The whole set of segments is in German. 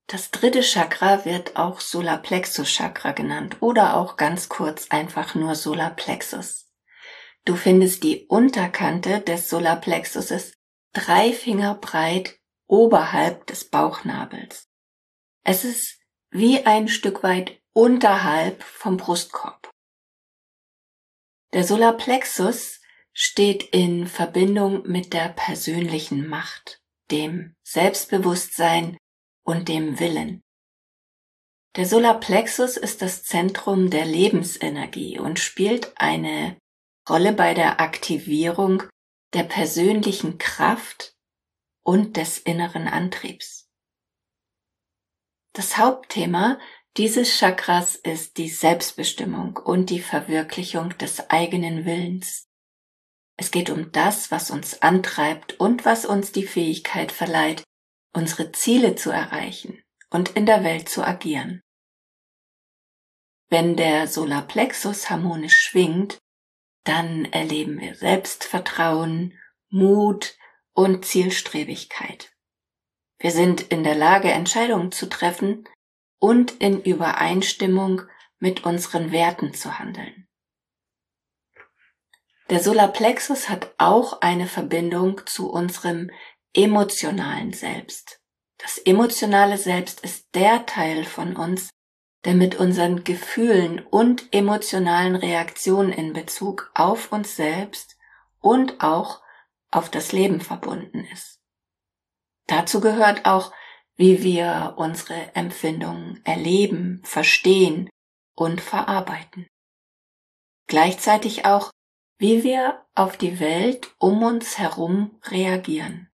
Das dritte Chakra wird auch Solarplexus-Chakra genannt oder auch ganz kurz einfach nur Solarplexus. Du findest die Unterkante des Solarplexuses 3 Finger breit oberhalb des Bauchnabels. Es ist wie ein Stück weit unterhalb vom Brustkorb. Der Solarplexus steht in Verbindung mit der persönlichen Macht, dem Selbstbewusstsein und dem Willen. Der Solarplexus ist das Zentrum der Lebensenergie und spielt eine Rolle bei der Aktivierung der persönlichen Kraft und des inneren Antriebs. Das Hauptthema dieses Chakras ist die Selbstbestimmung und die Verwirklichung des eigenen Willens. Es geht um das, was uns antreibt und was uns die Fähigkeit verleiht, unsere Ziele zu erreichen und in der Welt zu agieren. Wenn der Solarplexus harmonisch schwingt, dann erleben wir Selbstvertrauen, Mut und Zielstrebigkeit. Wir sind in der Lage, Entscheidungen zu treffen und in Übereinstimmung mit unseren Werten zu handeln. Der Solarplexus hat auch eine Verbindung zu unserem emotionalen Selbst. Das emotionale Selbst ist der Teil von uns, der mit unseren Gefühlen und emotionalen Reaktionen in Bezug auf uns selbst und auch auf das Leben verbunden ist. Dazu gehört auch, wie wir unsere Empfindungen erleben, verstehen und verarbeiten. Gleichzeitig auch, wie wir auf die Welt um uns herum reagieren.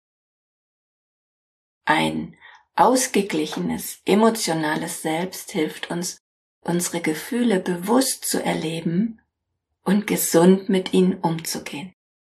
Ein ausgeglichenes, emotionales Selbst hilft uns, unsere Gefühle bewusst zu erleben und gesund mit ihnen umzugehen.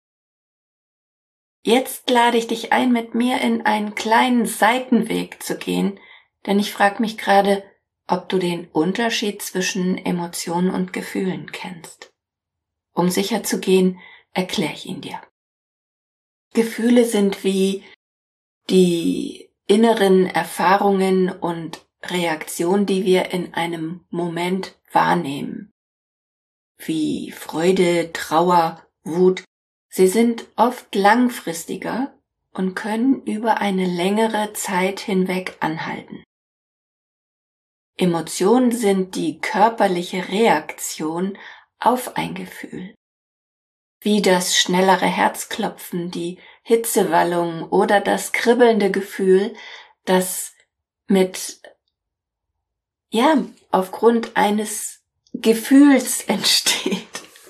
Jetzt lade ich dich ein, mit mir in einen kleinen Seitenweg zu gehen, denn ich frage mich gerade, ob du den Unterschied zwischen Emotionen und Gefühlen kennst. Um sicher zu gehen, erkläre ich ihn dir. Gefühle sind wie die inneren Erfahrungen und Reaktionen, die wir in einem Moment wahrnehmen. Wie Freude, Trauer, Wut. Sie sind oft langfristiger und können über eine längere Zeit hinweg anhalten. Emotionen sind die körperliche Reaktion auf ein Gefühl. Wie das schnellere Herzklopfen, die Hitzewallung oder das kribbelnde Gefühl, das aufgrund eines Gefühls entsteht.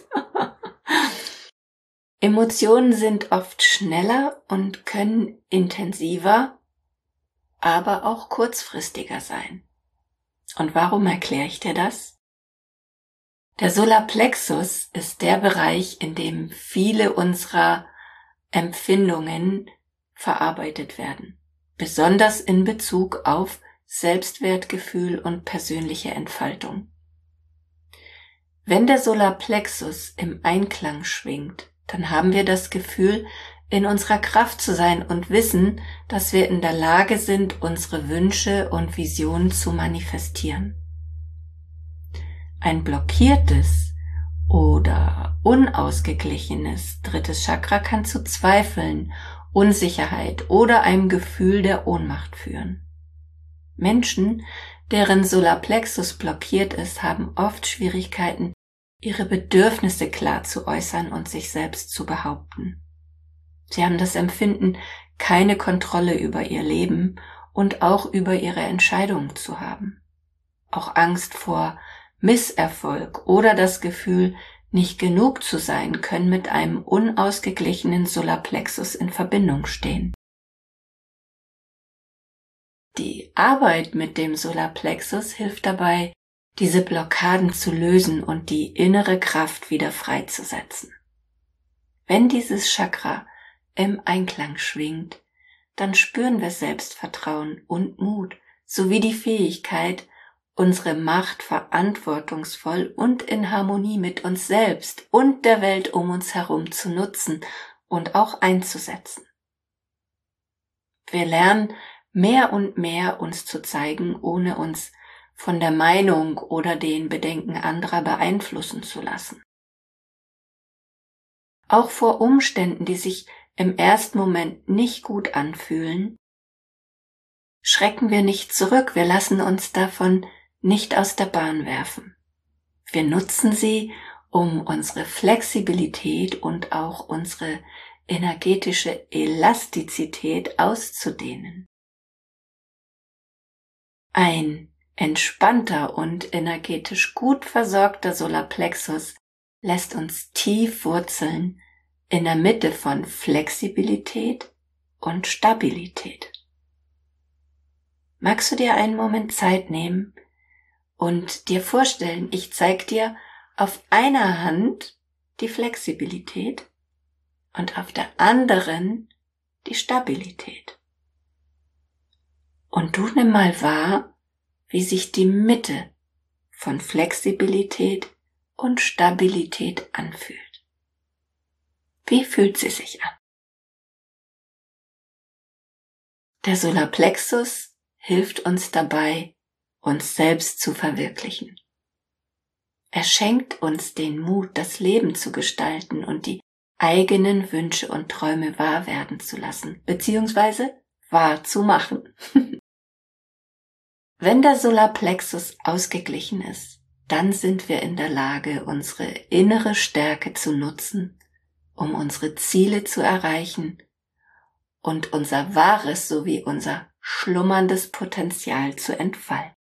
Emotionen sind oft schneller und können intensiver, aber auch kurzfristiger sein. Und warum erkläre ich dir das? Der Solarplexus ist der Bereich, in dem viele unserer Empfindungen verarbeitet werden, besonders in Bezug auf Selbstwertgefühl und persönliche Entfaltung. Wenn der Solarplexus im Einklang schwingt, dann haben wir das Gefühl, in unserer Kraft zu sein und wissen, dass wir in der Lage sind, unsere Wünsche und Visionen zu manifestieren. Ein blockiertes oder unausgeglichenes drittes Chakra kann zu Zweifeln, Unsicherheit oder einem Gefühl der Ohnmacht führen. Menschen, deren Solarplexus blockiert ist, haben oft Schwierigkeiten, ihre Bedürfnisse klar zu äußern und sich selbst zu behaupten. Sie haben das Empfinden, keine Kontrolle über ihr Leben und auch über ihre Entscheidungen zu haben. Auch Angst vor Misserfolg oder das Gefühl, nicht genug zu sein, können mit einem unausgeglichenen Solarplexus in Verbindung stehen. Die Arbeit mit dem Solarplexus hilft dabei, diese Blockaden zu lösen und die innere Kraft wieder freizusetzen. Wenn dieses Chakra im Einklang schwingt, dann spüren wir Selbstvertrauen und Mut sowie die Fähigkeit, unsere Macht verantwortungsvoll und in Harmonie mit uns selbst und der Welt um uns herum zu nutzen und auch einzusetzen. Wir lernen, mehr und mehr uns zu zeigen, ohne uns von der Meinung oder den Bedenken anderer beeinflussen zu lassen. Auch vor Umständen, die sich im ersten Moment nicht gut anfühlen, schrecken wir nicht zurück, wir lassen uns davon nicht aus der Bahn werfen. Wir nutzen sie, um unsere Flexibilität und auch unsere energetische Elastizität auszudehnen. Ein entspannter und energetisch gut versorgter Solarplexus lässt uns tief wurzeln in der Mitte von Flexibilität und Stabilität. Magst du dir einen Moment Zeit nehmen und dir vorstellen, ich zeige dir auf einer Hand die Flexibilität und auf der anderen die Stabilität. Und du nimm mal wahr, wie sich die Mitte von Flexibilität und Stabilität anfühlt. Wie fühlt sie sich an? Der Solarplexus hilft uns dabei, uns selbst zu verwirklichen. Er schenkt uns den Mut, das Leben zu gestalten und die eigenen Wünsche und Träume wahr werden zu lassen, beziehungsweise wahr zu machen. Wenn der Solarplexus ausgeglichen ist, dann sind wir in der Lage, unsere innere Stärke zu nutzen, um unsere Ziele zu erreichen und unser wahres sowie unser schlummerndes Potenzial zu entfalten.